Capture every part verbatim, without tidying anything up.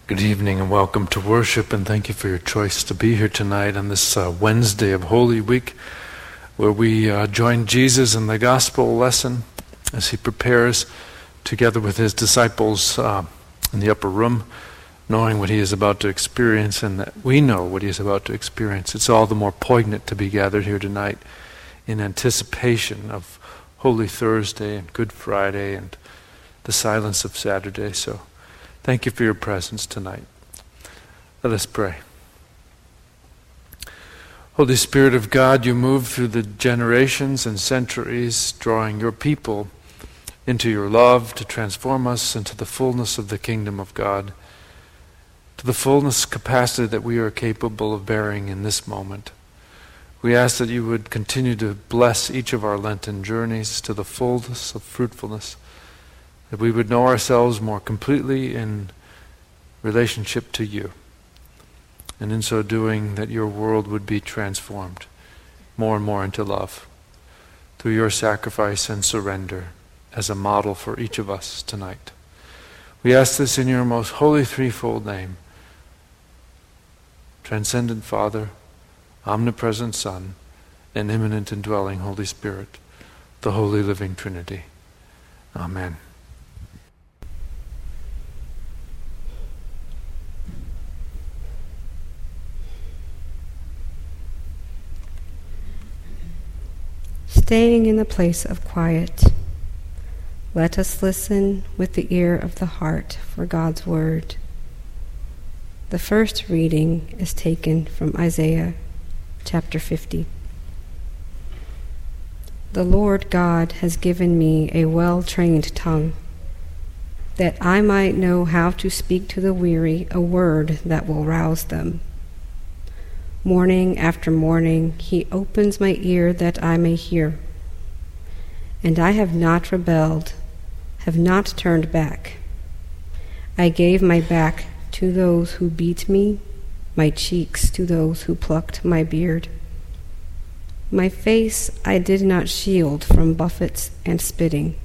Good evening and welcome to worship, and thank you for your choice to be here tonight on this uh, Wednesday of Holy Week, where we uh, join Jesus in the gospel lesson as he prepares together with his disciples uh, in the upper room, knowing what he is about to experience and that we know what he is about to experience. It's all the more poignant to be gathered here tonight in anticipation of Holy Thursday and Good Friday and the silence of Saturday. So thank you for your presence tonight. Let us pray. Holy Spirit of God, you move through the generations and centuries, drawing your people into your love to transform us into the fullness of the kingdom of God, to the fullness capacity that we are capable of bearing in this moment. We ask that you would continue to bless each of our Lenten journeys to the fullness of fruitfulness, that we would know ourselves more completely in relationship to you. And in so doing, that your world would be transformed more and more into love through your sacrifice and surrender as a model for each of us tonight. We ask this in your most holy threefold name, transcendent Father, omnipresent Son, and immanent indwelling Holy Spirit, the holy living Trinity. Amen. Staying in the place of quiet, let us listen with the ear of the heart for God's word. The first reading is taken from Isaiah chapter fifty. The Lord God has given me a well-trained tongue, that I might know how to speak to the weary a word that will rouse them. Morning after morning he opens my ear that I may hear. And I have not rebelled, have not turned back. I gave my back to those who beat me, my cheeks to those who plucked my beard. My face I did not shield from buffets and spitting.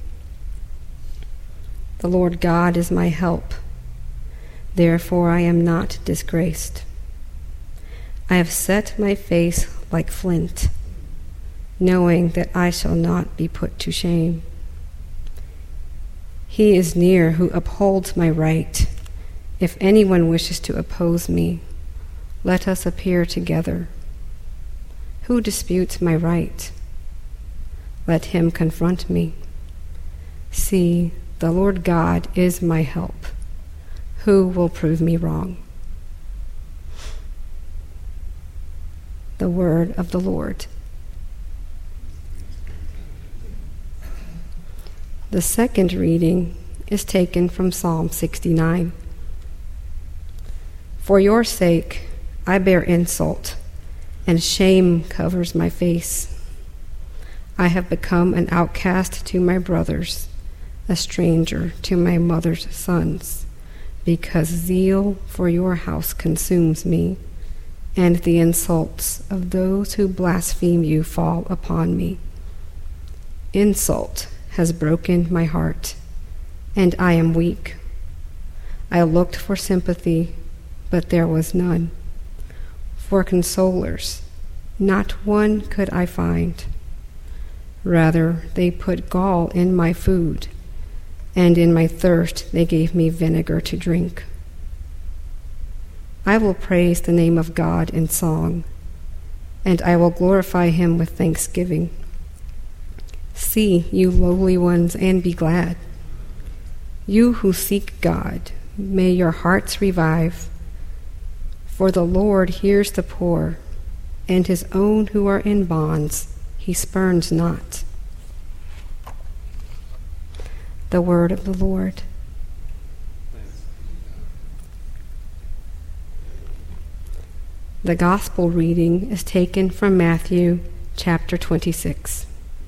The Lord God is my help, therefore I am not disgraced. I have set my face like flint, knowing that I shall not be put to shame. He is near who upholds my right. If anyone wishes to oppose me, let us appear together. Who disputes my right? Let him confront me. See, the Lord God is my help. Who will prove me wrong? The word of the Lord. The second reading is taken from Psalm sixty-nine. For your sake I bear insult, and shame covers my face. I have become an outcast to my brothers, a stranger to my mother's sons, because zeal for your house consumes me, and the insults of those who blaspheme you fall upon me. Insult has broken my heart, and I am weak. I looked for sympathy, but there was none. For consolers, not one could I find. Rather, they put gall in my food, and in my thirst they gave me vinegar to drink. I will praise the name of God in song, and I will glorify him with thanksgiving. See, you lowly ones, and be glad. You who seek God, may your hearts revive. For the Lord hears the poor, and his own who are in bonds he spurns not. The word of the Lord. The gospel reading is taken from Matthew chapter twenty-six.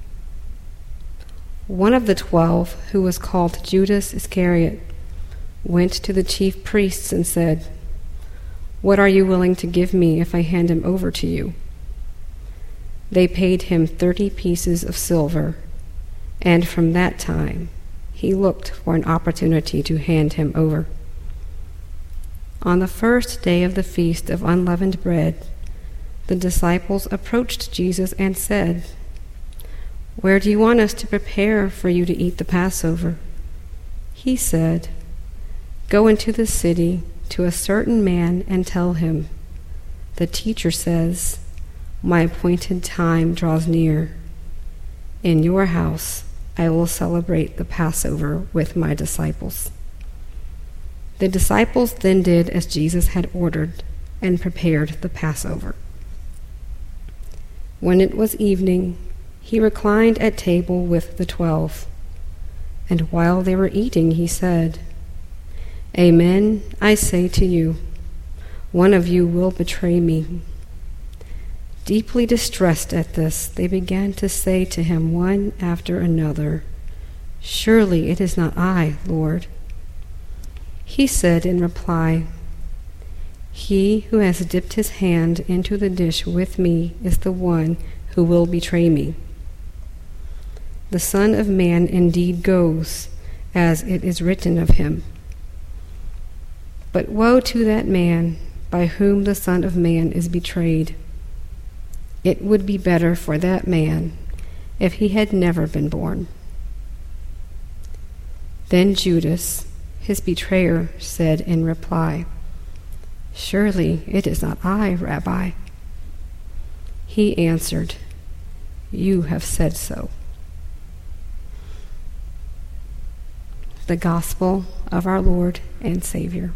One of the twelve, who was called Judas Iscariot, went to the chief priests and said, "What are you willing to give me if I hand him over to you?" They paid him thirty pieces of silver, and from that time he looked for an opportunity to hand him over. On the first day of the feast of unleavened bread, the disciples approached Jesus and said, "Where do you want us to prepare for you to eat the Passover?" He said, "Go into the city to a certain man and tell him, 'The teacher says, my appointed time draws near. In your house I will celebrate the Passover with my disciples.'" The disciples then did as Jesus had ordered and prepared the Passover. When it was evening, he reclined at table with the twelve, and while they were eating, he said, "Amen, I say to you, one of you will betray me." Deeply distressed at this, they began to say to him one after another, "Surely it is not I, Lord." He said in reply, "He who has dipped his hand into the dish with me is the one who will betray me. The Son of Man indeed goes, as it is written of him. But woe to that man by whom the Son of Man is betrayed. It would be better for that man if he had never been born." Then Judas, his betrayer, said in reply, "Surely it is not I, Rabbi." He answered, "You have said so." The Gospel of our Lord and Savior.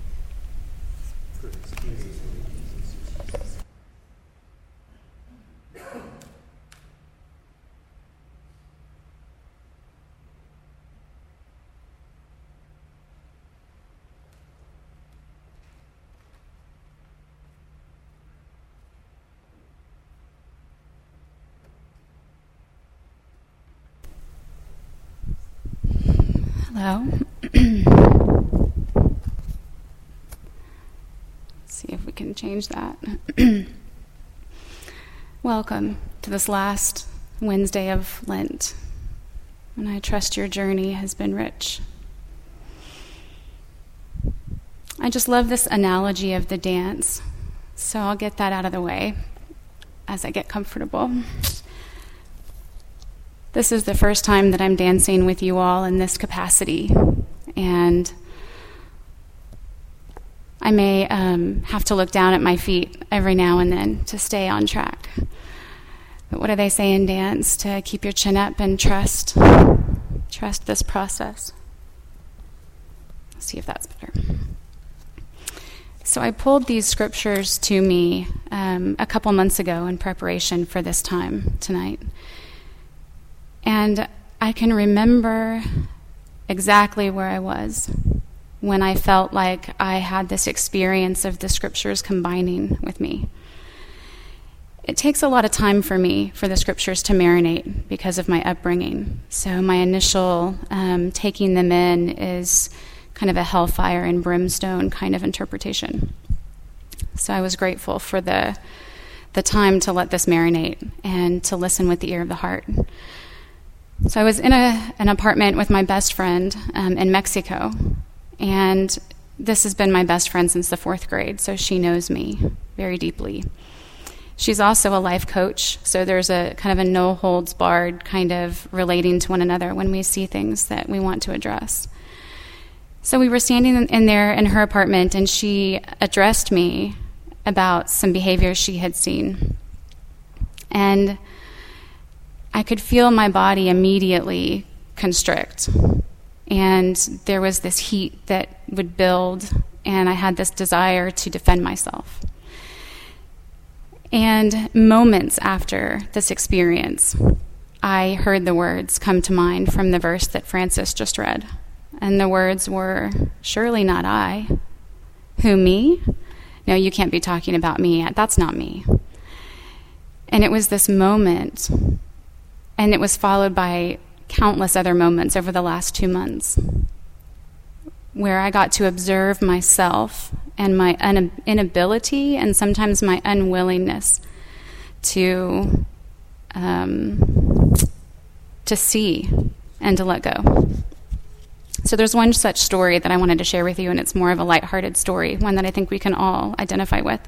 Hello. See if we can change that. Welcome to this last Wednesday of Lent, and I trust your journey has been rich. I just love this analogy of the dance, so I'll get that out of the way as I get comfortable. This is the first time that I'm dancing with you all in this capacity, and I may um, have to look down at my feet every now and then to stay on track. But what do they say in dance? To keep your chin up and trust, trust this process. Let's see if that's better. So I pulled these scriptures to me um, a couple months ago in preparation for this time tonight. And I can remember exactly where I was when I felt like I had this experience of the scriptures combining with me. It takes a lot of time for me for the scriptures to marinate because of my upbringing. So my initial um, taking them in is kind of a hellfire and brimstone kind of interpretation. So I was grateful for the the time to let this marinate and to listen with the ear of the heart. So I was in a, an apartment with my best friend um, in Mexico, and this has been my best friend since the fourth grade, so she knows me very deeply. She's also a life coach, so there's a kind of a no-holds-barred kind of relating to one another when we see things that we want to address. So we were standing in, in there in her apartment, and she addressed me about some behavior she had seen. And I could feel my body immediately constrict, and there was this heat that would build, and I had this desire to defend myself. And moments after this experience, I heard the words come to mind from the verse that Francis just read, and the words were, "Surely not I." Who, me? No, you can't be talking about me. That's not me. And it was this moment. And it was followed by countless other moments over the last two months where I got to observe myself and my un- inability and sometimes my unwillingness to um, to see and to let go. So there's one such story that I wanted to share with you, and it's more of a lighthearted story, one that I think we can all identify with.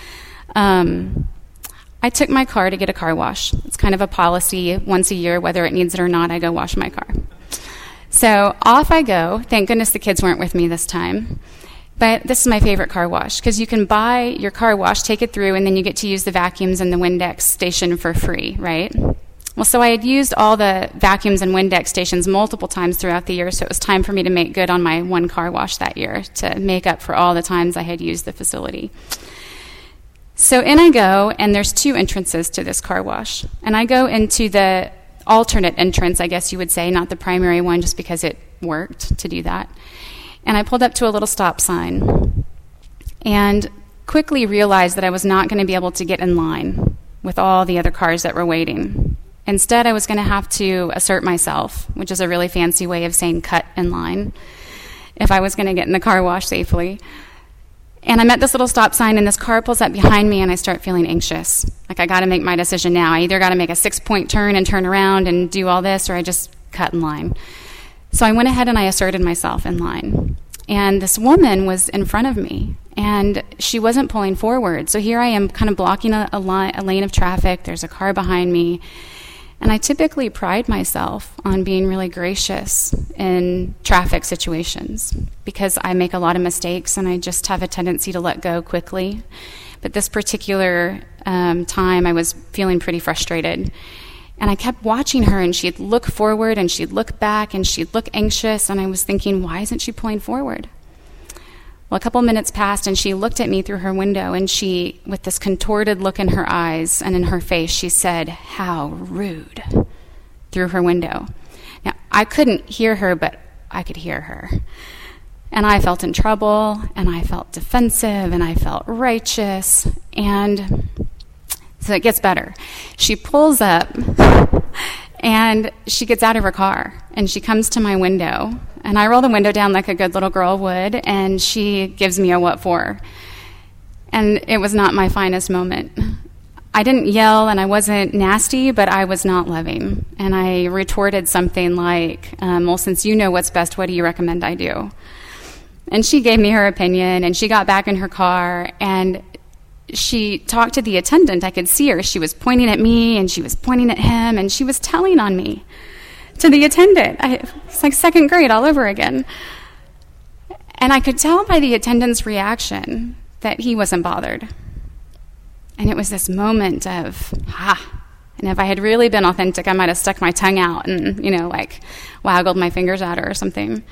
Um, I took my car to get a car wash. It's kind of a policy once a year, whether it needs it or not, I go wash my car. So off I go. Thank goodness the kids weren't with me this time. But this is my favorite car wash, because you can buy your car wash, take it through, and then you get to use the vacuums in the Windex station for free, right? Well, so I had used all the vacuums and Windex stations multiple times throughout the year, so it was time for me to make good on my one car wash that year to make up for all the times I had used the facility. So in I go, and there's two entrances to this car wash. And I go into the alternate entrance, I guess you would say, not the primary one, just because it worked to do that. And I pulled up to a little stop sign and quickly realized that I was not going to be able to get in line with all the other cars that were waiting. Instead, I was going to have to assert myself, which is a really fancy way of saying cut in line, if I was going to get in the car wash safely. And I'm at this little stop sign, and this car pulls up behind me, and I start feeling anxious. Like, I got to make my decision now. I either got to make a six-point turn and turn around and do all this, or I just cut in line. So I went ahead and I asserted myself in line. And this woman was in front of me, and she wasn't pulling forward. So here I am kind of blocking a, a, line, a lane of traffic. There's a car behind me. And I typically pride myself on being really gracious in traffic situations because I make a lot of mistakes and I just have a tendency to let go quickly. But this particular um, time, I was feeling pretty frustrated. And I kept watching her, and she'd look forward and she'd look back and she'd look anxious. And I was thinking, why isn't she pulling forward? Well, a couple minutes passed, and she looked at me through her window, and she, with this contorted look in her eyes and in her face, she said, "How rude," through her window. Now, I couldn't hear her, but I could hear her. And I felt in trouble, and I felt defensive, and I felt righteous. And so it gets better. She pulls up, and she gets out of her car, and she comes to my window. And I roll the window down like a good little girl would, and she gives me a what for. And it was not my finest moment. I didn't yell, and I wasn't nasty, but I was not loving. And I retorted something like, um, well, since you know what's best, what do you recommend I do? And she gave me her opinion, and she got back in her car, and she talked to the attendant. I could see her. She was pointing at me, and she was pointing at him, and she was telling on me to the attendant. I, it's like second grade all over again. And I could tell by the attendant's reaction that he wasn't bothered. And it was this moment of, ha. And if I had really been authentic, I might have stuck my tongue out and, you know, like waggled my fingers at her or something.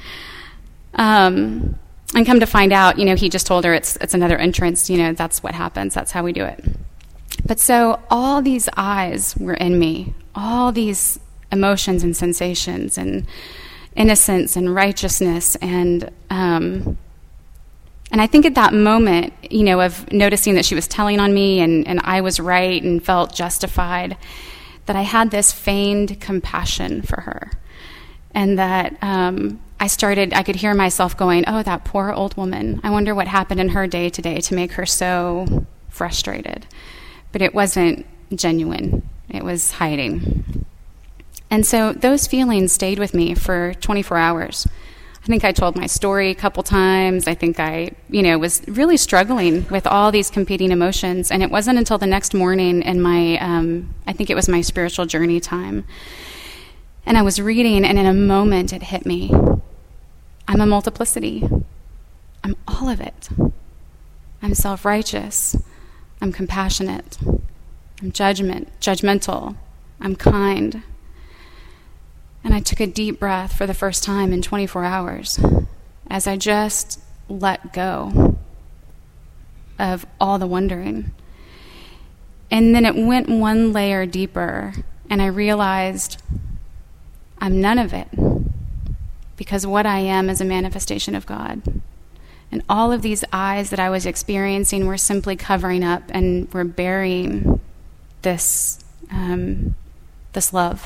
Um, and come to find out, you know, he just told her it's it's another entrance. You know, that's what happens. That's how we do it. But so all these eyes were in me. All these emotions and sensations and innocence and righteousness and um, and I think at that moment, you know, of noticing that she was telling on me and, and I was right and felt justified, that I had this feigned compassion for her. And that um, I started, I could hear myself going, oh, that poor old woman. I wonder what happened in her day to day to make her so frustrated. But it wasn't genuine. It was hiding. And so those feelings stayed with me for twenty-four hours. I think I told my story a couple times. I think I, you know, was really struggling with all these competing emotions. And it wasn't until the next morning in my, um, I think it was my spiritual journey time. And I was reading, and in a moment it hit me. I'm a multiplicity. I'm all of it. I'm self-righteous. I'm compassionate. I'm judgment, judgmental. I'm kind. And I took a deep breath for the first time in twenty-four hours as I just let go of all the wondering. And then it went one layer deeper, and I realized I'm none of it, because what I am is a manifestation of God. And all of these eyes that I was experiencing were simply covering up and were burying this, um, this love.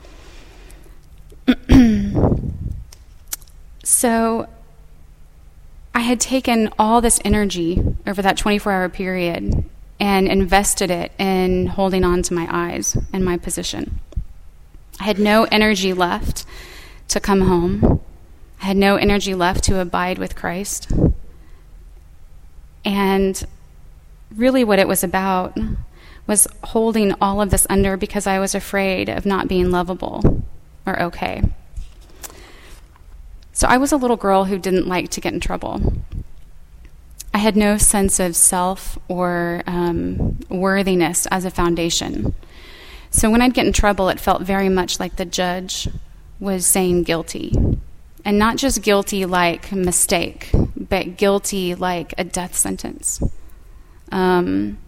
So I had taken all this energy over that twenty-four hour period and invested it in holding on to my eyes and my position. I had no energy left to come home. I had no energy left to abide with Christ. And really what it was about was holding all of this under because I was afraid of not being lovable or okay. So I was a little girl who didn't like to get in trouble. I had no sense of self or um, worthiness as a foundation. So when I'd get in trouble, it felt very much like the judge was saying guilty. And not just guilty like mistake, but guilty like a death sentence. Um,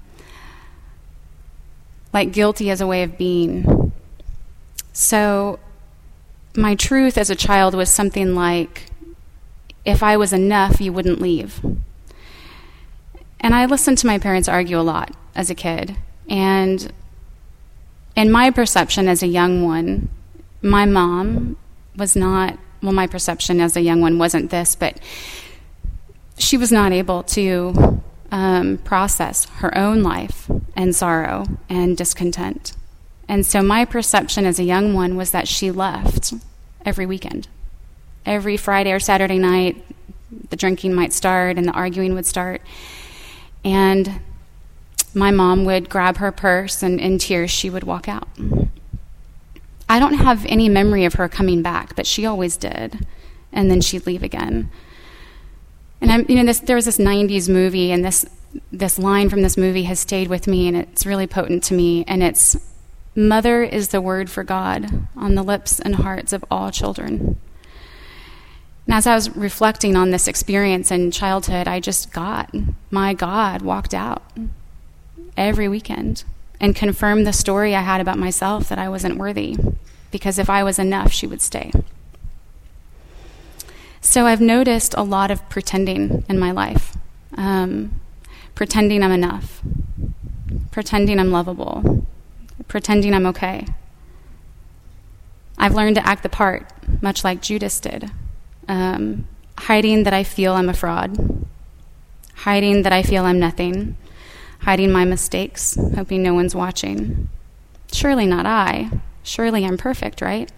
like guilty as a way of being. So my truth as a child was something like, if I was enough, you wouldn't leave. And I listened to my parents argue a lot as a kid. And in my perception as a young one, my mom was not, well, my perception as a young one wasn't this, but she was not able to um, process her own life and sorrow and discontent. And so my perception as a young one was that she left every weekend. Every Friday or Saturday night, the drinking might start and the arguing would start. And my mom would grab her purse, and in tears she would walk out. I don't have any memory of her coming back, but she always did. And then she'd leave again. And I'm, you know, this, there was this nineties movie, and this this line from this movie has stayed with me, and it's really potent to me. And it's, "Mother is the word for God on the lips and hearts of all children." And as I was reflecting on this experience in childhood, I just got, my God walked out every weekend and confirmed the story I had about myself that I wasn't worthy, because if I was enough, she would stay. So I've noticed a lot of pretending in my life. Um, pretending I'm enough. Pretending I'm lovable. Pretending I'm okay. I've learned to act the part, much like Judas did. Um, hiding that I feel I'm a fraud. Hiding that I feel I'm nothing. Hiding my mistakes, hoping no one's watching. Surely not I. Surely I'm perfect, right?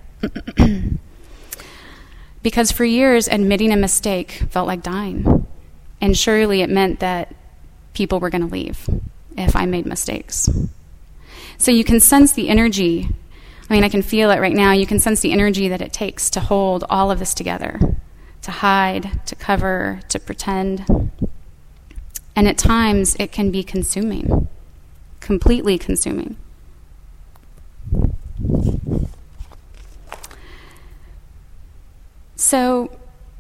Because for years, admitting a mistake felt like dying. And surely it meant that people were going to leave if I made mistakes. So you can sense the energy. I mean, I can feel it right now. You can sense the energy that it takes to hold all of this together, to hide, to cover, to pretend. And at times, it can be consuming, completely consuming. So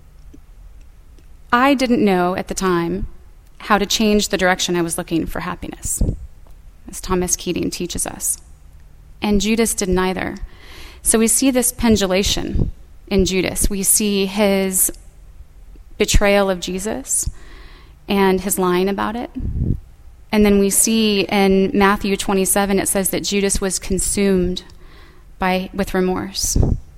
I didn't know at the time how to change the direction I was looking for happiness, as Thomas Keating teaches us. And Judas didn't either. So we see this pendulation in Judas. We see his betrayal of Jesus and his lying about it. And then we see in Matthew twenty-seven, it says that Judas was consumed by with remorse.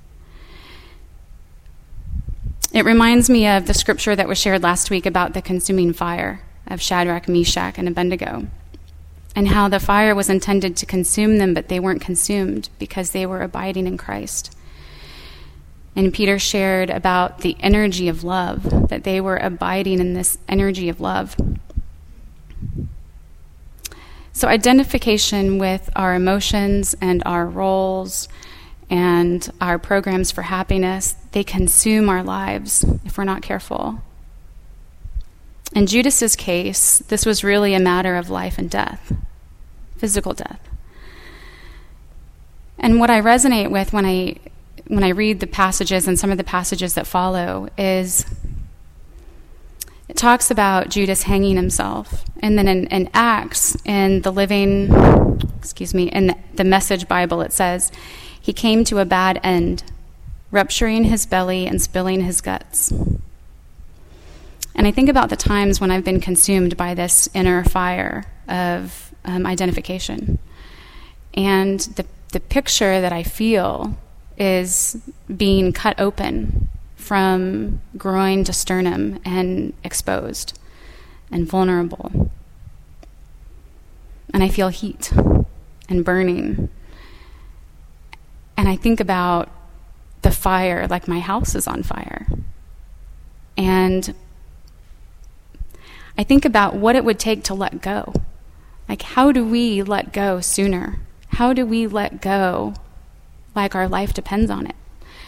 It reminds me of the scripture that was shared last week about the consuming fire of Shadrach, Meshach, and Abednego, and how the fire was intended to consume them, but they weren't consumed because they were abiding in Christ. And Peter shared about the energy of love, that they were abiding in this energy of love. So identification with our emotions and our roles and our programs for happiness, they consume our lives if we're not careful. In Judas's case, this was really a matter of life and death, physical death. And what I resonate with when I when I read the passages and some of the passages that follow is it talks about Judas hanging himself. And then in, in Acts, in the living, excuse me, in the Message Bible, it says, he came to a bad end, rupturing his belly and spilling his guts. And I think about the times when I've been consumed by this inner fire of um, identification. And the, the picture that I feel is being cut open from groin to sternum and exposed and vulnerable. And I feel heat and burning. And I think about the fire, like my house is on fire. And I think about what it would take to let go. Like, how do we let go sooner? How do we let go like our life depends on it?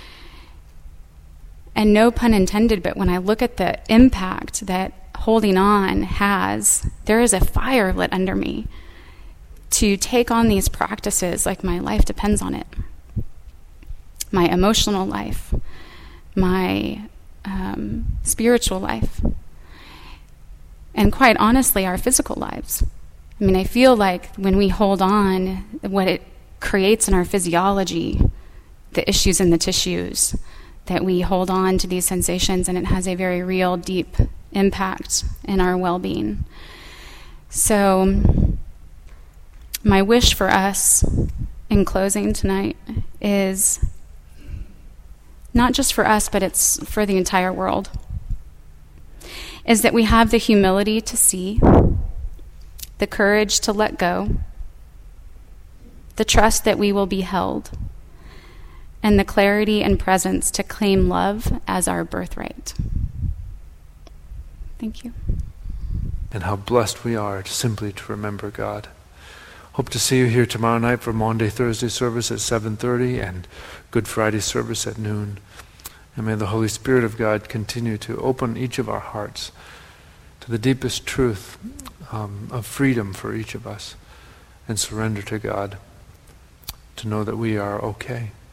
And no pun intended, but when I look at the impact that holding on has, there is a fire lit under me to take on these practices like my life depends on it. My emotional life, my um, spiritual life, and quite honestly, our physical lives. I mean, I feel like when we hold on, what it creates in our physiology, the issues in the tissues, that we hold on to these sensations, and it has a very real, deep impact in our well-being. So, my wish for us in closing tonight is not just for us, but it's for the entire world, is that we have the humility to see, the courage to let go, the trust that we will be held, and the clarity and presence to claim love as our birthright. Thank you. And how blessed we are to simply to remember God. Hope to see you here tomorrow night for Maundy Thursday service at seven thirty and Good Friday service at noon. And may the Holy Spirit of God continue to open each of our hearts to the deepest truth um, of freedom for each of us and surrender to God, to know that we are okay.